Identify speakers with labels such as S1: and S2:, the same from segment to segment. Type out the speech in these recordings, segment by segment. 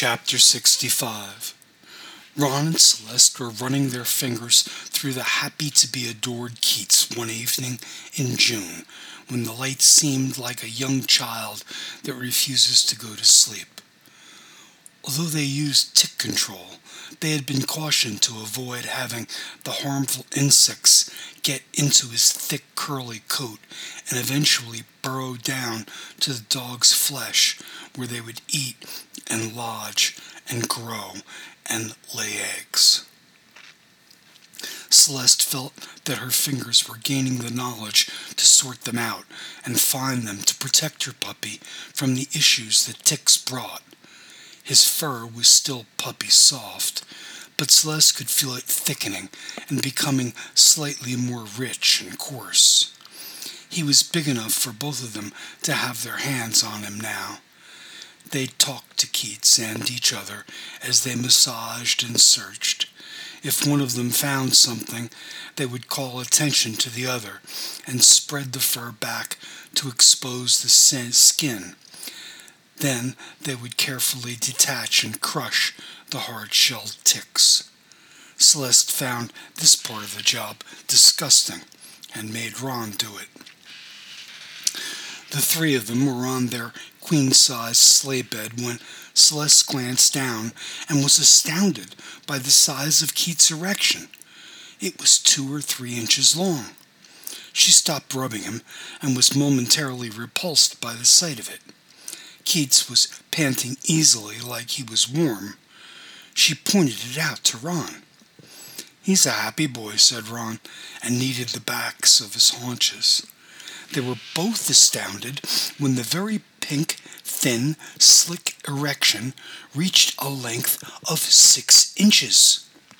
S1: Chapter 65. Ron and Celeste were running their fingers through the happy-to-be-adored Keats one evening in June, when the light seemed like a young child that refuses to go to sleep. Although they used tick control, they had been cautioned to avoid having the harmful insects get into his thick curly coat and eventually burrow down to the dog's flesh, where they would eat and lodge and grow and lay eggs. Celeste felt that her fingers were gaining the knowledge to sort them out and find them to protect her puppy from the issues that ticks brought. His fur was still puppy soft, but Celeste could feel it thickening and becoming slightly more rich and coarse. He was big enough for both of them to have their hands on him now. They talked to Keats and each other as they massaged and searched. If one of them found something, they would call attention to the other and spread the fur back to expose the skin. Then they would carefully detach and crush the hard-shelled ticks. Celeste found this part of the job disgusting and made Ron do it. The three of them were on their queen-size sleigh bed when Celeste glanced down and was astounded by the size of Keats' erection. It was 2 or 3 inches long. She stopped rubbing him and was momentarily repulsed by the sight of it. Keats was panting easily like he was warm. She pointed it out to Ron. "He's a happy boy," said Ron, and kneaded the backs of his haunches. They were both astounded when the very pink, thin, slick erection reached a length of 6 inches.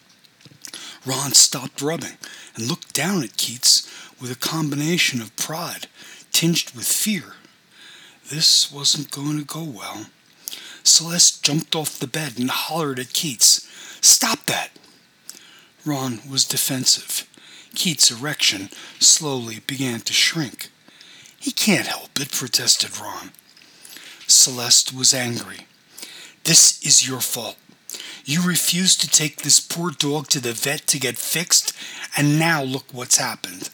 S1: Ron stopped rubbing and looked down at Keats with a combination of pride tinged with fear. This wasn't going to go well. Celeste jumped off the bed and hollered at Keats, "Stop that!" Ron was defensive. Keats' erection slowly began to shrink. "He can't help it," protested Ron. Celeste was angry. "This is your fault. You refused to take this poor dog to the vet to get fixed, and now look what's happened."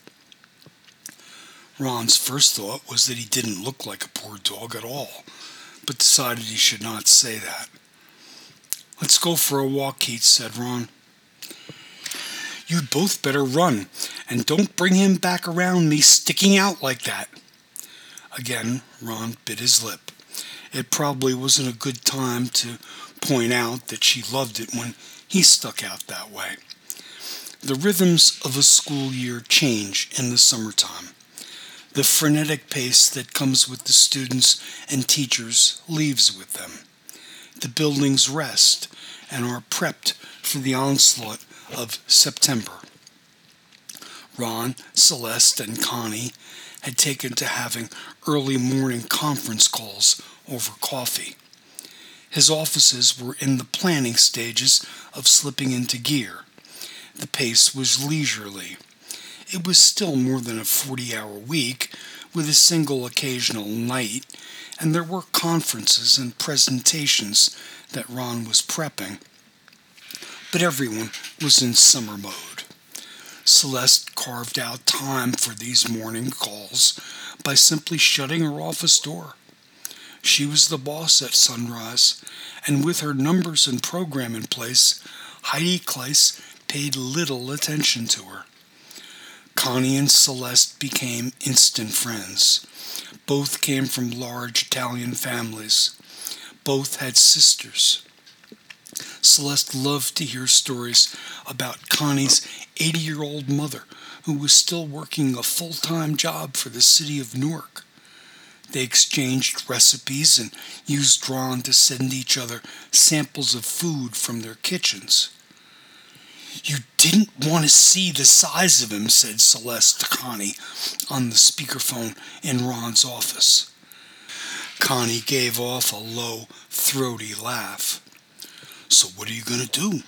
S1: Ron's first thought was that he didn't look like a poor dog at all, but decided he should not say that. "Let's go for a walk," Keats said, Ron. "You'd both better run, and don't bring him back around me sticking out like that." Again, Ron bit his lip. It probably wasn't a good time to point out that she loved it when he stuck out that way. The rhythms of a school year change in the summertime. The frenetic pace that comes with the students and teachers leaves with them. The buildings rest and are prepped for the onslaught of September. Ron, Celeste, and Connie had taken to having early morning conference calls over coffee. His offices were in the planning stages of slipping into gear. The pace was leisurely. It was still more than a 40-hour week, with a single occasional night, and there were conferences and presentations that Ron was prepping. But everyone was in summer mode. Celeste carved out time for these morning calls by simply shutting her office door. She was the boss at Sunrise, and with her numbers and program in place, Heidi Kleiss paid little attention to her. Connie and Celeste became instant friends. Both came from large Italian families. Both had sisters. Celeste loved to hear stories about Connie's 80-year-old mother, who was still working a full-time job for the city of Newark. They exchanged recipes and used Ron to send each other samples of food from their kitchens. "You didn't want to see the size of him," said Celeste to Connie on the speakerphone in Ron's office. Connie gave off a low, throaty laugh. "So what are you going to do?"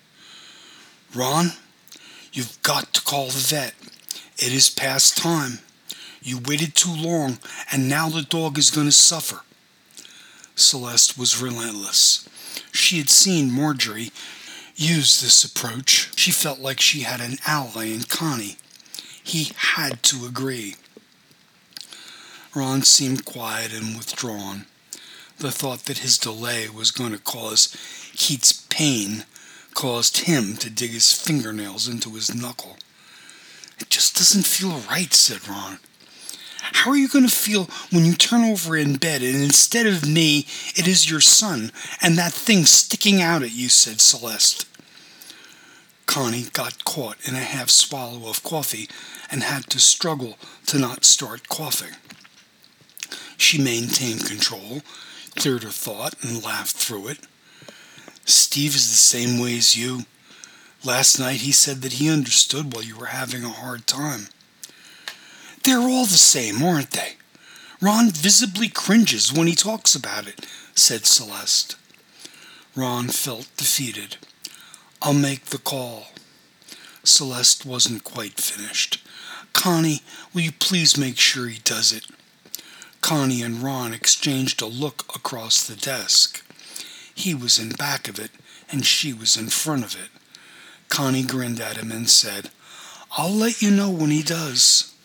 S1: "Ron, you've got to call the vet. It is past time. You waited too long, and now the dog is going to suffer." Celeste was relentless. She had seen Marjorie use this approach. She felt like she had an ally in Connie. He had to agree. Ron seemed quiet and withdrawn. The thought that his delay was going to cause Keats pain caused him to dig his fingernails into his knuckle. "It just doesn't feel right," said Ron. "How are you going to feel when you turn over in bed and instead of me, it is your son and that thing sticking out at you?" said Celeste. Connie got caught in a half swallow of coffee and had to struggle to not start coughing. She maintained control, cleared her thought, and laughed through it. "Steve is the same way as you. Last night he said that he understood while you were having a hard time." "They're all the same, aren't they? Ron visibly cringes when he talks about it," said Celeste. Ron felt defeated. "I'll make the call." Celeste wasn't quite finished. "Connie, will you please make sure he does it?" Connie and Ron exchanged a look across the desk. He was in back of it, and she was in front of it. Connie grinned at him and said, "I'll let you know when he does."